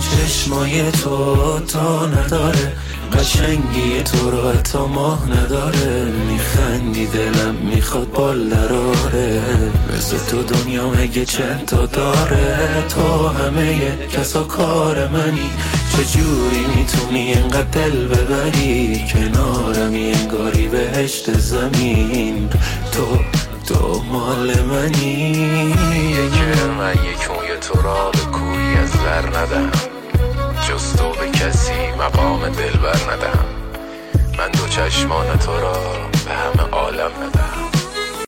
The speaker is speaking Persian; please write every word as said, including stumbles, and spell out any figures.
چشمای تو تو نداره، قشنگی تو رو حتی ماه نداره. میخندی دلم میخواد بال دراره، مثل تو دنیا مگه چند تا داره. تو همه کسا کار منی، چجوری میتونی اینقدر دل ببری؟ کنارمی انگاری بهشت زمین، تو تو مال منی. که من یک موی تو را به کوی از زر ندهم، جز تو به کسی مقام دل بر ندهم. من دو چشمان تو را به همه عالم ندهم.